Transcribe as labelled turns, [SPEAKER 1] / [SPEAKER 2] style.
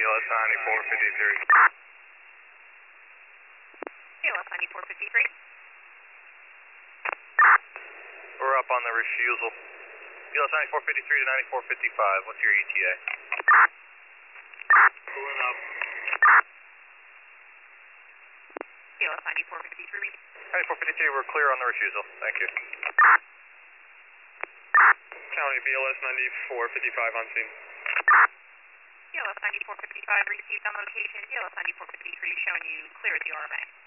[SPEAKER 1] BLS 9453.
[SPEAKER 2] BLS 9453.
[SPEAKER 1] We're up on the refusal. BLS 9453 to 9455. What's your ETA?
[SPEAKER 3] Pulling up.
[SPEAKER 2] BLS 9453.
[SPEAKER 1] 9453, we're clear on the refusal. Thank you.
[SPEAKER 3] County BLS 9455 on scene.
[SPEAKER 2] BLS 9455 received on location. BLS 9453 showing you clear at the RMA.